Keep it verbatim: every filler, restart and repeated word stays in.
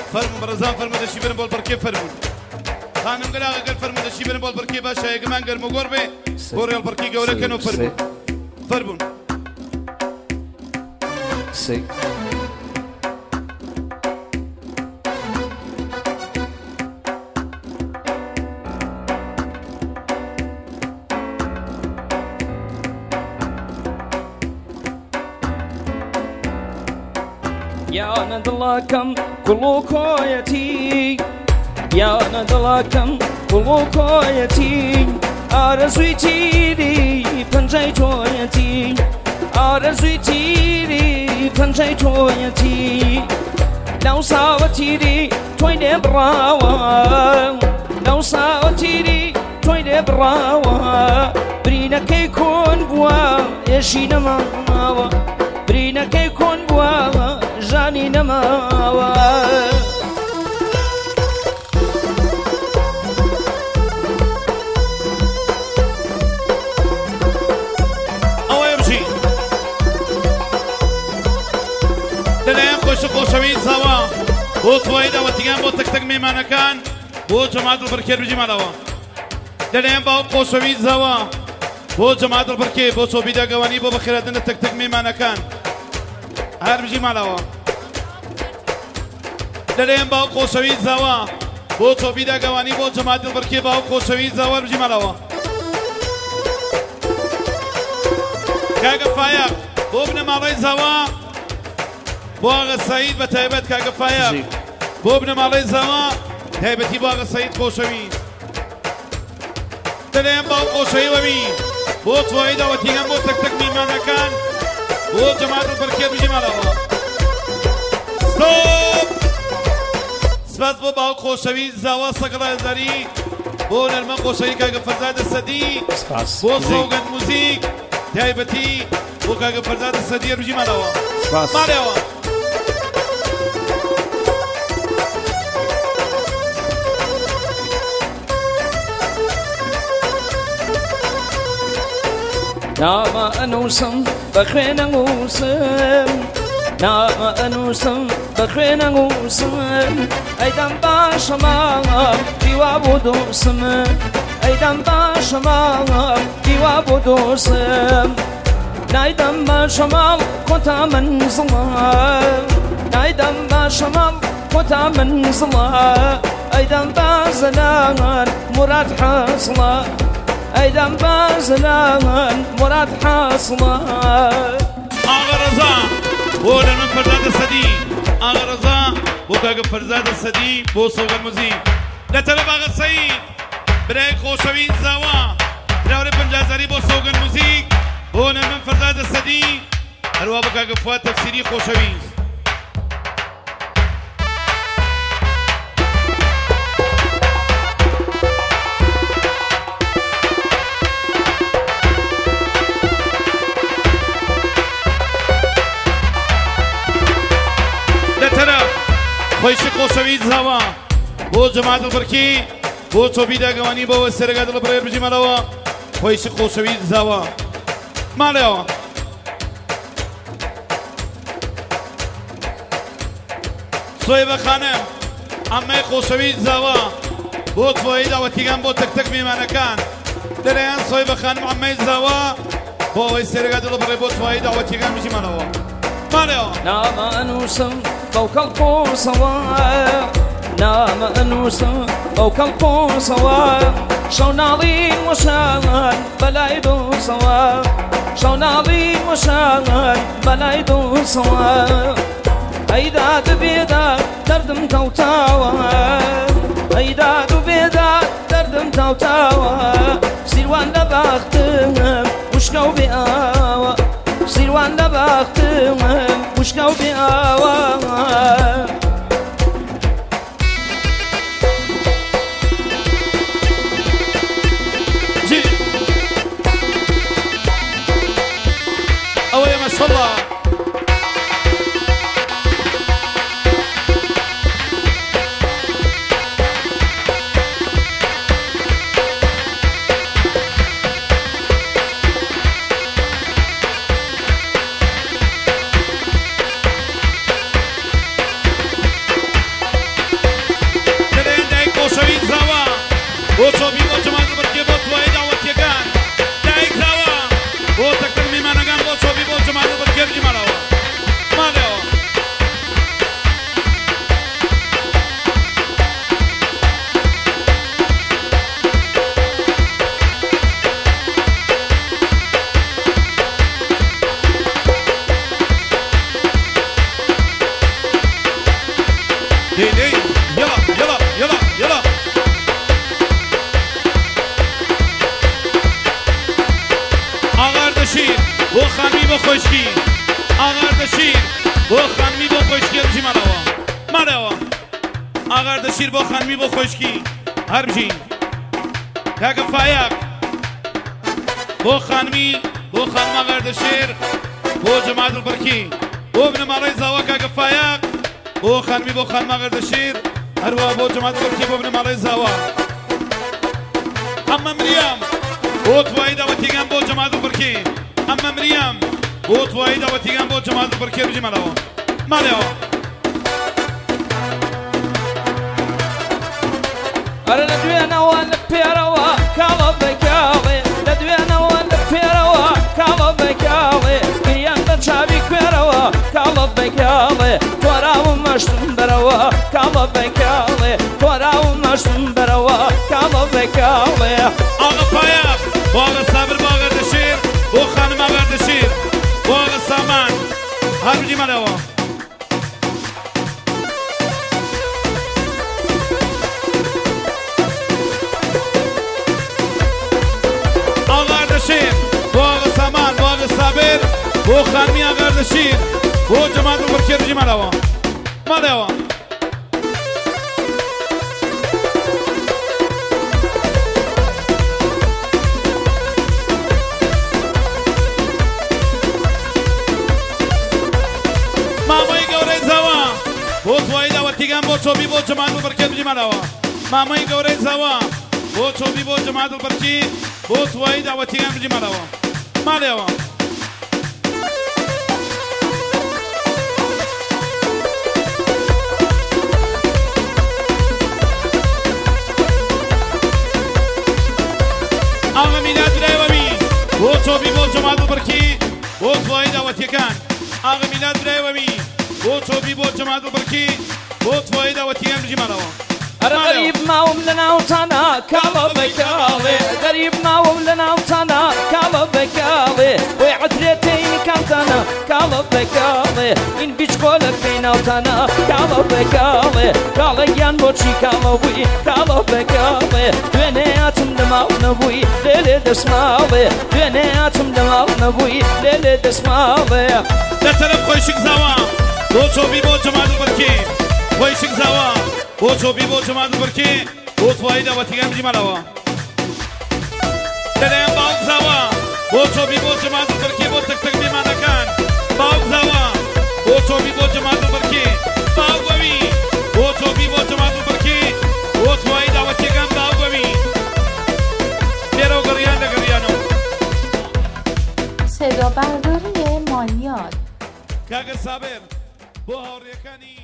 فرمون برزان فرمون دشی برن بول برکه فرمون خانم گلاغ گل فرمون دشی برن بول برکه باشه اگمان گرم و گربه بوریال برکه گوره کنو فرمون فرمون سی يا ندلكم كلوكويتي يا ندلكم كلوكويتي آرزويتي لي بنجيتويتي آرزويتي لي بنجيتويتي لو صاوتي لي تويني براوا لو صاوتي لي تويني براوا برينا كيكون بوا يشينا ماوا برينا كيكون بوا جاني نماوا او يمشي دلين خوش خوشوين سوا بو تويدا وتيان بو تك تك ميمانا كان بو جماعة البركير بجي مالوا دلين باو خوشوين سوا بو جماعة البركير بو صوبيدا قواني بو بخيراتنا تك تك ميمانا كان هر بجي مالوا دلين باو خوشوين سوا بو صوبيدا قواني بو جماعة البركير باو خوشوين سوا بجي مالوا كاغا فايق بو ابن مالي زوا بو اغا سعيد بتايبت كاغا فايق بو ابن مالي زوا تايبتي بو اغا سعيد خوشوين دلين باو خوشوين ومين بو تويدا وتيغان بو تك تك ميمانا كان بو جماعة البركير بجي مالوا ستوب سباس بو باو خوشوين زوا سقلا زاري بو نرمان خوشوين كاغا فرزاد السدي بو صوغن موزيك تايبتي بو كاغا فرزاد السدي بجي مالوا مالوا نام أنوسم بخينا غوسم نام أنوسم بخينا غوسم أيدم باش ما ديوا بودوسم أيدم باش ما ديوا بودوسم نايدم باش ما كنت من زمان نايدم باش ما كنت من زمان أيدم بازنان مراد حصلا أيدم بازنان مراد حاصلة آغا رضا بو نرمان فرزاد السدي آغا رضا بو كاغا فرزاد السدي بو صوغ المزيك لطلب آغا سعيد برای خوشوین زوا براوري بنجازاري بو صوغ المزيك بو نرمان فرزاد السدي هروا بو كاغا فوات تفسيري خوشوين خوش خوشوید زوا بو جماعت البرکی بو صوبیدا گوانی بو سرگا دل برای بجی مالوا خوش خوشوید زوا مالوا صویب خانم عمه خوشوید زوا بو صویدا و تیگان بو تک تک میمانه کان دریان صویب خانم عمه زوا بو سرگا دل برای بو صویدا و تیگان بجی مالوا مالوا نام أنوسم فوق القوصوى نام أنوسم فوق القوصوى شون عظيم وشان بلايدو سوا شون عظيم وشان بلايدو سوا هيدا دبيدا دردم توتاوى هيدا دبيدا دردم توتاوى سيروان لبختم وشكو بقاوى سيروان لبختم وشكو بقاوى أوه ما شاء الله چۆبی بۆ جەمادڵ بەرکێ بۆ توایی داوەتیەکان دایک زاوە بۆ تەکتەر میمانەکان بۆ چۆبی بۆ جەمادڵ بەرکێ بژی ماڵەوە ماڵەوە دي دي يلا يلا يلا يلا ئاغاردەشیر بۆ خانمی بۆ خۆشکی ئاغاردەشیر بۆ خانمی بۆ خۆشکی بژی ماڵەوە ماڵەوە ئاغاردەشیر بۆ خانمی بۆ خۆشکی هەر بژین کاکە فایاق بۆ خانمی بۆ خانم ئاغاردەشیر بۆ جەمادڵ بەرکی بۆ بنەماڵەی زاوە کاکە فایاق بۆ خانمی بۆ خانم ئاغاردەشیر هەروە بۆ جەمادڵ بەرکی بۆ بنەماڵەی زاوە ئەمە مریەم بۆ توایی داوەتیگان بۆ جەمادڵ بەرکی ئەمە مریەم بۆ توایی داوەتیگان بۆ جەمادڵ بەرکی بژی ماڵەوە ماڵەوە ئەرە لە دوێنەوە لە پێرەوە کاڵە بەکاڵێ لە دوێنەوە لە پێرەوە کاڵە بەکاڵێ گریان بە چاوی کوێرەوە کاڵە بەکاڵێ تۆراوم مەشتم بەرەوە کاڵە بەکاڵێ تۆراوم مەشتم بەرەوە کاڵە بەکاڵێ ئاغا فایاق بۆ ئاغا سابر بۆ ئاغاردەشیر بۆ خانم ئاغاردەشیر بۆ ئاغا سامان هەر بژی ماڵەوە ئاغاردەشیر بۆ ئاغا سامان بۆ ئاغا سابر بۆ خانمی ئاغاردەشیر بۆ جەمادڵ بەرکی بژی ماڵەوە ماڵەوە مامەی گەورەی زاوە بۆ توایی داوەتیگان بۆ چۆبی بۆ جەمادڵ بەرکی بژی ماڵەوە مامەی گەورەی زاوە بۆ چۆبی بۆ جەمادڵ بەرکی بۆ توایی داوەتیگان بژی ماڵەوە ماڵەوە ئاغا میلاد برایوەمی بۆ چۆبی بۆ جەمادڵ بەرکی بۆ توایی داوەتیەکان ئاغا میلاد برایوەمی بۆ چۆبی بۆ جەمادڵ بەرکی بۆ توایی داوەتیگان بژی ماڵەوە ئەرە غەریب ماوم لە ناوتانە کاڵە بەکاڵێ غەریب ماوم لە ناوتانە کاڵە بەکاڵێ وەی عەترێتەی کامتانە کاڵە بەکاڵێ ئین بیچ کۆلەکەی ناوتانە کاڵە بەکاڵێ کاڵەگیان بۆچی کاڵە بووی کاڵە بەکاڵێ دوێنێ هاتم لە ماڵ نەبووی لێ لێ دەسماڵێ دوێنێ هاتم لە ماڵ نەبووی لێ لێ دەسماڵێ لە تەرەف خۆشک زاوە بۆ چۆبی بۆ جەمادڵ بەرکی خۆشک زاوە بۆ چۆبی بۆ جەمادڵ بەرکی بۆ توایی داوەتیگان بژی ماڵەوە لەلایەن باوک زاوە بۆ چۆبی بۆ جەمادڵ بەرکی بۆ تەکتەک میمانەکان باوک زاوە بۆ چۆبی بۆ جەمادڵ بەرکی باوگەوی بۆ چۆبی بۆ جەمادڵ بەرکی بۆ توایی داوەتیەکان باوگەوی لێرە و گەڕیان لە گەڕیانەوە صدا برداری مانیات کاگە سابر بۆ هاوڕێکانی